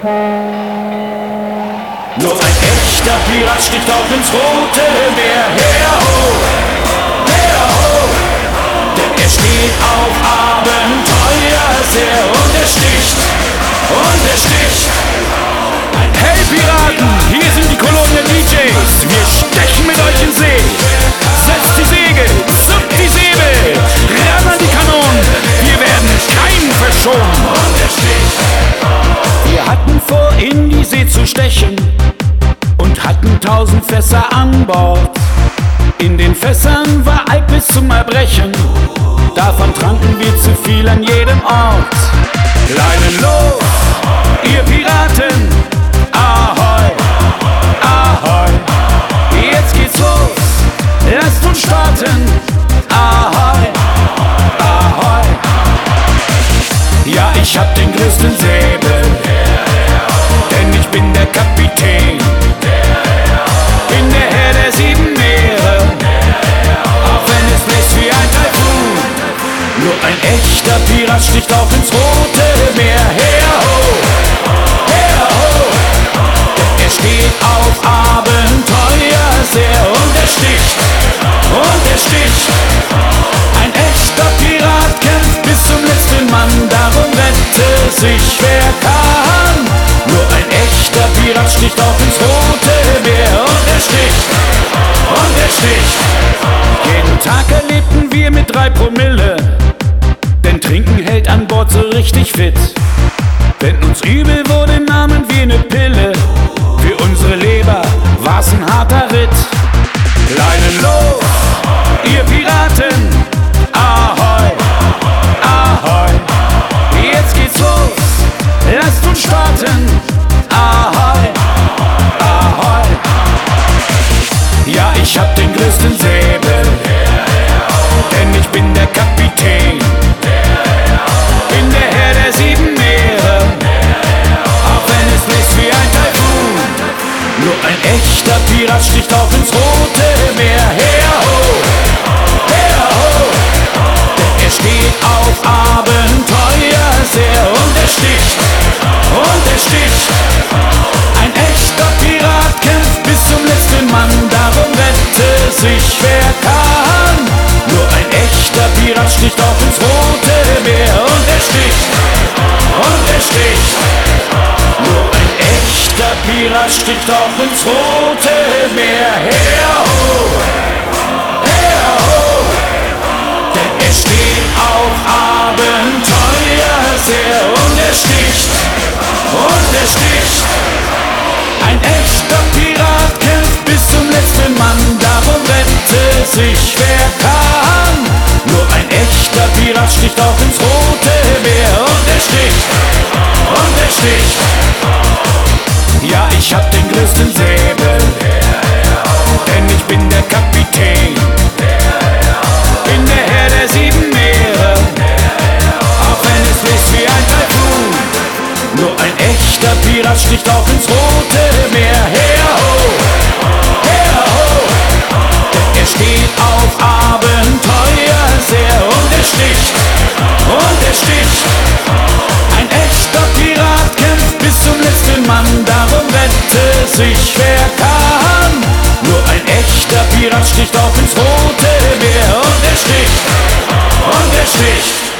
Nur ein echter Pirat sticht auch ins rote Meer. Her ho, denn er steht auf Abenteuer sehr. Und er sticht, Hey Piraten, hier sind die Kolonnen der DJs. Wir stechen mit euch in See. Setzt die Segel, zückt die Säbel, ran an die Kanonen. Wir werden keinen verschonen. und er sticht. Wir hatten vor, in die See zu stechen und hatten 1000 Fässer an Bord. In den Fässern war Alk bis zum Erbrechen. Davon tranken wir zu viel an jedem Ort. Leinen los, ihr Piraten, ahoi, ahoi. Jetzt geht's los, lasst uns starten, ahoi, ahoi. Ja, ich hab den größten Säbel, denn ich bin der Kapitän. Bin der Herr der 7 Meere, auch wenn es bläst wie ein Taifun. Nur ein echter Pirat sticht auch ins rote Meer. Her ho, denn er steht auf Abenteuer sehr. Und er sticht, ein echter Pirat kämpft bis zum letzten Mann. Darum rette sich wer kann. Nur ein echter Pirat sticht auch ins rote Meer. Und er sticht, jeden Tag erlebten wir mit 3 Promille. Denn Trinken hält an Bord so richtig fit. Wenn uns übel wurde, nahmen wir ne Pille. Für unsere Leber war's ein harter Ritt. Leinen los, ihr Piraten, ahoi, ahoi. Jetzt geht's los, lasst uns starten, ahoi, ahoi. Ja, ich hab den größten Säbel, denn ich bin der Kapitän. Bin der Herr der 7 Meere, auch wenn es bläst wie ein Taifun. Nur ein echter Pirat sticht auch ins rote Meer. Her ho, denn er steht auf Abenteuer sehr. Und er sticht, ein echter Pirat kämpft bis zum letzten Mann. Darum rette sich wer kann. Nur ein echter Pirat sticht auch ins rote Meer. Und er sticht, nur ein echter Pirat sticht auch ins rote Meer. Her ho, denn er steht auf Abenteuer sehr. Und er sticht, ein echter Pirat kämpft bis zum letzten Mann. Darum rette sich wer kann. Nur ein echter Pirat sticht auch ins rote Meer. Und er sticht, ja, ich hab den größten Säbel, denn ich bin der Kapitän. Bin der Herr der 7 Meere, auch wenn es bläst wie ein Taifun. Nur ein echter Pirat sticht auch ins rote Meer. Her ho, denn er steht auf Abenteuer sehr. Und er sticht, ein echter Pirat kämpft bis zum letzten Mann. Darum rette sich wer kann. Nur ein echter Pirat sticht auch ins rote Meer. Und er sticht,